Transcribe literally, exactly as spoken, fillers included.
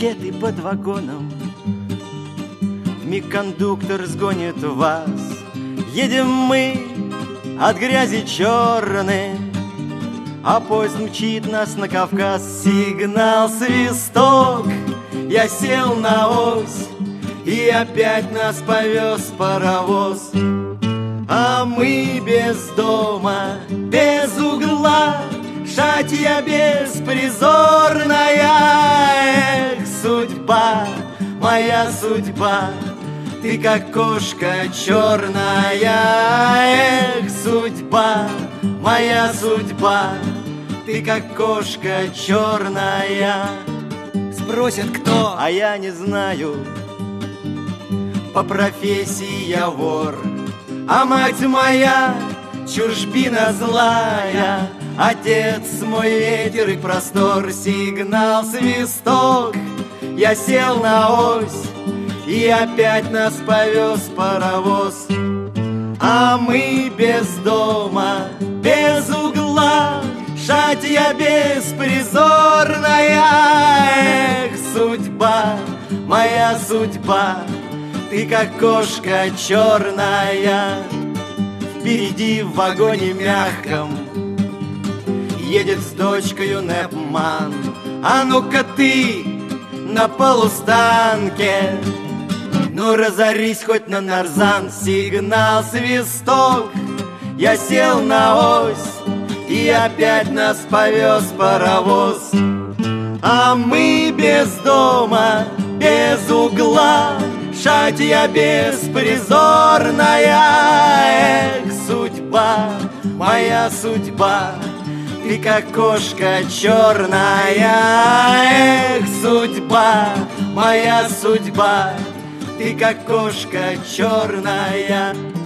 пакеты под вагоном. Вмиг кондуктор сгонит вас. Едем мы от грязи черной, а поезд мчит нас на Кавказ. Сигнал, свисток, я сел на ось, и опять нас повез паровоз. А мы без дома, без угла, шатья беспризорная. Эх, судьба, моя судьба, ты как кошка черная. Эх, судьба, моя судьба, ты как кошка черная. Спросят, кто? А я не знаю, по профессии я вор, а мать моя чужбина злая. Отец мой ветер и простор. Сигнал, свисток, я сел на ось, и опять нас повез паровоз. А мы без дома, без угла, шатья беспризорная. Эх, судьба, моя судьба, ты как кошка черная. Впереди в вагоне мягком едет с дочкою Непман. А ну-ка ты на полустанке, ну разорись хоть на нарзан. Сигнал, свисток, я сел на ось, и опять нас повез паровоз. А мы без дома, без угла, шатья беспризорная. Эх, судьба, моя судьба, ты как кошка черная. Эх, судьба, моя судьба, ты как кошка черная.